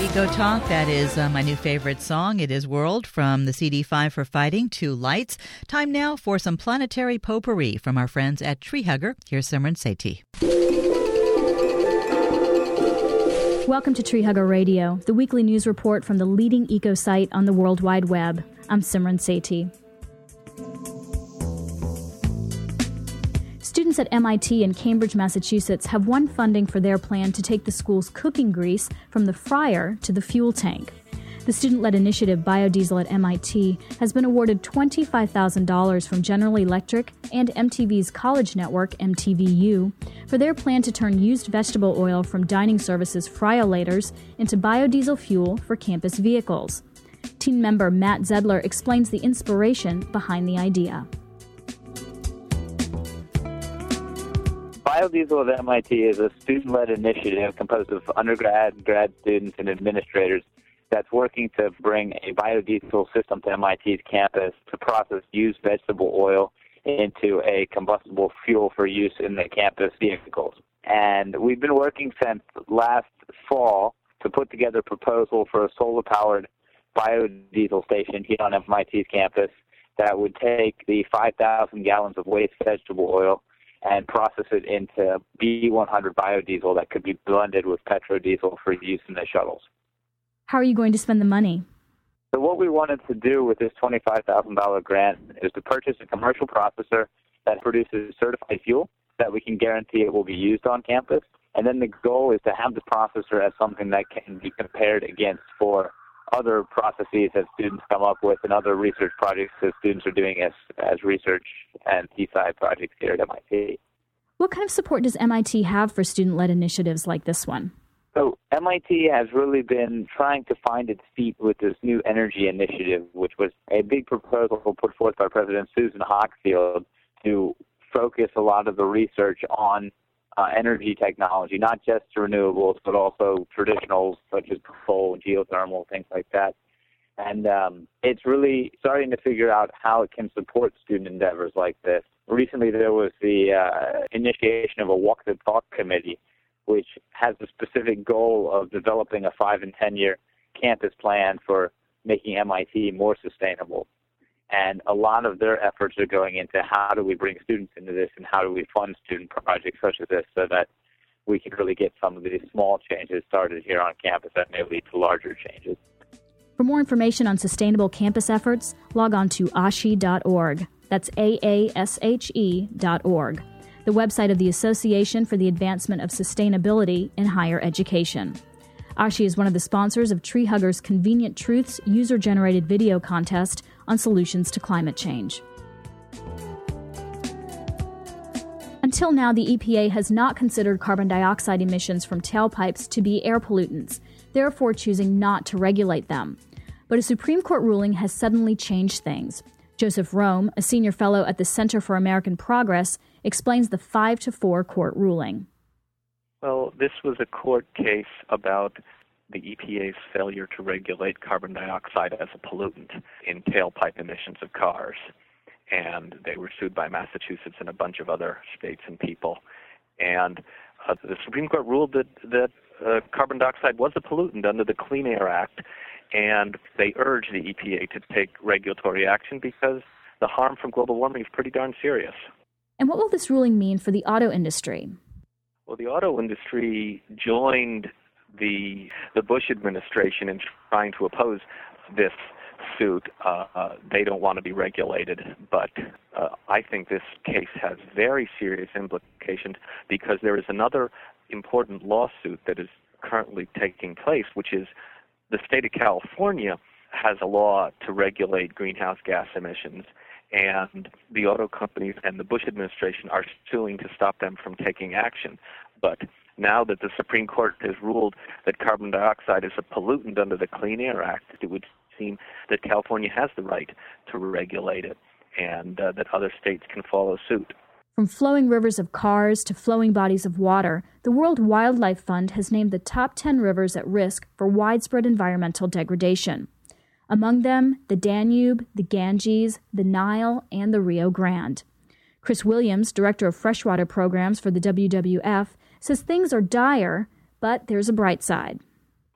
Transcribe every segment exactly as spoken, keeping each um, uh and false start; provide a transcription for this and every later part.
Eco Talk. That is uh, my new favorite song. It is World from the C D five for Fighting Two Lights. Time now for some planetary potpourri from our friends at Tree Hugger. Here's Simran Sethi. Welcome to Tree Hugger Radio, the weekly news report from the leading eco site on the World Wide Web. I'm Simran Sethi. Students at M I T and Cambridge, Massachusetts have won funding for their plan to take the school's cooking grease from the fryer to the fuel tank. The student-led initiative Biodiesel at M I T has been awarded twenty-five thousand dollars from General Electric and M T V's college network, M T V U, for their plan to turn used vegetable oil from dining services fryolators into biodiesel fuel for campus vehicles. Team member Matt Zedler explains the inspiration behind the idea. Biodiesel at M I T is a student-led initiative composed of undergrad and grad students and administrators that's working to bring a biodiesel system to M I T's campus to process used vegetable oil into a combustible fuel for use in the campus vehicles. And we've been working since last fall to put together a proposal for a solar-powered biodiesel station here on M I T's campus that would take the five thousand gallons of waste vegetable oil and process it into B one hundred biodiesel that could be blended with petrodiesel for use in the shuttles. How are you going to spend the money? So what we wanted to do with this twenty-five thousand dollars grant is to purchase a commercial processor that produces certified fuel that we can guarantee it will be used on campus. And then the goal is to have the processor as something that can be compared against for other processes that students come up with and other research projects that students are doing as, as research and T-side projects here at M I T. What kind of support does M I T have for student-led initiatives like this one? So M I T has really been trying to find its feet with this new energy initiative, which was a big proposal put forth by President Susan Hockfield to focus a lot of the research on uh, energy technology, not just renewables, but also traditionals such as coal, geothermal, things like that. And um, it's really starting to figure out how it can support student endeavors like this. Recently, there was the uh, initiation of a Walk the Talk committee, which has the specific goal of developing a five- and ten-year campus plan for making M I T more sustainable. And a lot of their efforts are going into how do we bring students into this and how do we fund student projects such as this so that we can really get some of these small changes started here on campus that may lead to larger changes. For more information on sustainable campus efforts, log on to A S H E dot org. That's A A S H E dot org, the website of the Association for the Advancement of Sustainability in Higher Education. A S H E is one of the sponsors of Tree Hugger's Convenient Truths user-generated video contest on solutions to climate change. Until now, the E P A has not considered carbon dioxide emissions from tailpipes to be air pollutants, therefore choosing not to regulate them. But a Supreme Court ruling has suddenly changed things. Joseph Rome, a senior fellow at the Center for American Progress, explains the five to four court ruling. Well, this was a court case about the E P A's failure to regulate carbon dioxide as a pollutant in tailpipe emissions of cars. And they were sued by Massachusetts and a bunch of other states and people. And uh, the Supreme Court ruled that, that uh, carbon dioxide was a pollutant under the Clean Air Act, and they urged the E P A to take regulatory action because the harm from global warming is pretty darn serious. And what will this ruling mean for the auto industry? Well, the auto industry joined the the Bush administration in trying to oppose this suit. Uh, uh, they don't want to be regulated, but uh, I think this case has very serious implications because there is another important lawsuit that is currently taking place, which is the state of California has a law to regulate greenhouse gas emissions, and the auto companies and the Bush administration are suing to stop them from taking action. But now that the Supreme Court has ruled that carbon dioxide is a pollutant under the Clean Air Act, it would seem that California has the right to regulate it and uh, that other states can follow suit. From flowing rivers of cars to flowing bodies of water, the World Wildlife Fund has named the top ten rivers at risk for widespread environmental degradation. Among them, the Danube, the Ganges, the Nile, and the Rio Grande. Chris Williams, Director of Freshwater Programs for the W W F, says things are dire, but there's a bright side.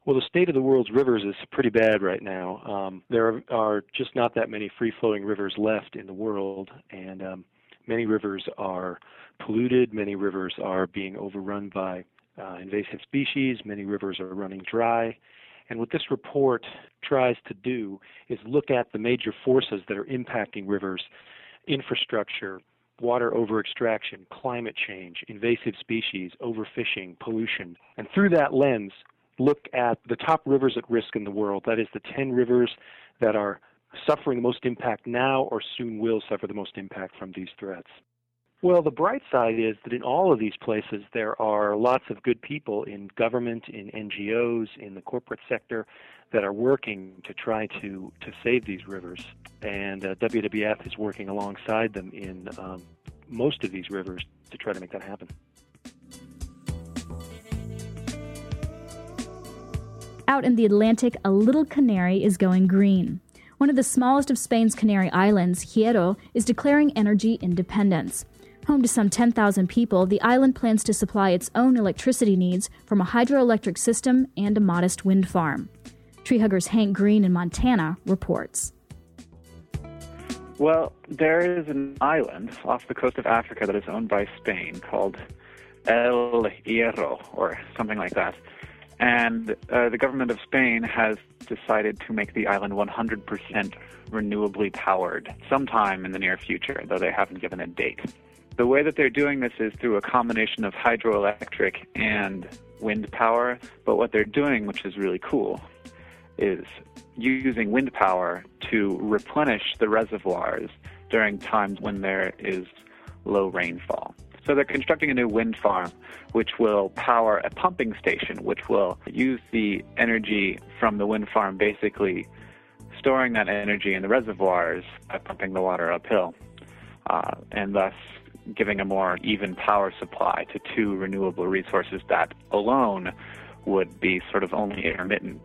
Well, the state of the world's rivers is pretty bad right now. Um, there are, are just not that many free-flowing rivers left in the world, and um, many rivers are polluted. Many rivers are being overrun by uh, invasive species. Many rivers are running dry. And what this report tries to do is look at the major forces that are impacting rivers: infrastructure, water overextraction, climate change, invasive species, overfishing, pollution. And through that lens, look at the top rivers at risk in the world. That is, the ten rivers that are suffering the most impact now or soon will suffer the most impact from these threats. Well, the bright side is that in all of these places there are lots of good people in government, in N G Os, in the corporate sector that are working to try to, to save these rivers. And uh, W W F is working alongside them in um, most of these rivers to try to make that happen. Out in the Atlantic, a little canary is going green. One of the smallest of Spain's Canary Islands, Hierro, is declaring energy independence. Home to some ten thousand people, the island plans to supply its own electricity needs from a hydroelectric system and a modest wind farm. Treehugger's Hank Green in Montana reports. Well, there is an island off the coast of Africa that is owned by Spain called El Hierro, or something like that. And uh, the government of Spain has decided to make the island one hundred percent renewably powered sometime in the near future, though they haven't given a date. The way that they're doing this is through a combination of hydroelectric and wind power, but what they're doing, which is really cool, is using wind power to replenish the reservoirs during times when there is low rainfall. So they're constructing a new wind farm which will power a pumping station, which will use the energy from the wind farm, basically storing that energy in the reservoirs by pumping the water uphill, uh, and thus giving a more even power supply to two renewable resources that alone would be sort of only intermittent.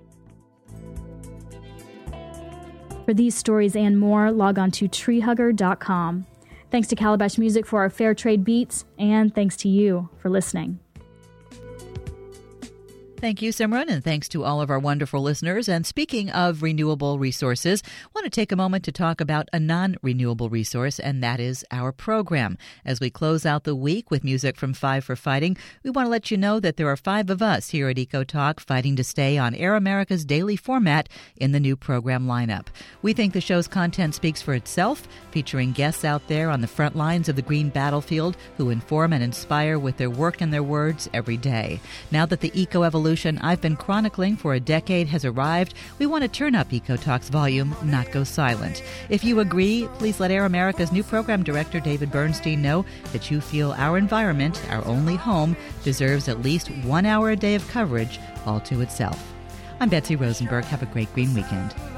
For these stories and more, log on to tree hugger dot com. Thanks to Calabash Music for our Fair Trade beats, and thanks to you for listening. Thank you, Simran, and thanks to all of our wonderful listeners. And speaking of renewable resources, I want to take a moment to talk about a non-renewable resource, and that is our program. As we close out the week with music from Five for Fighting, we want to let you know that there are five of us here at EcoTalk fighting to stay on Air America's daily format in the new program lineup. We think the show's content speaks for itself, featuring guests out there on the front lines of the green battlefield who inform and inspire with their work and their words every day. Now that the eco-evolution I've been chronicling for a decade has arrived, we want to turn up EcoTalk's volume, not go silent. If you agree, please let Air America's new program director, David Bernstein, know that you feel our environment, our only home, deserves at least one hour a day of coverage all to itself. I'm Betsy Rosenberg. Have a great green weekend.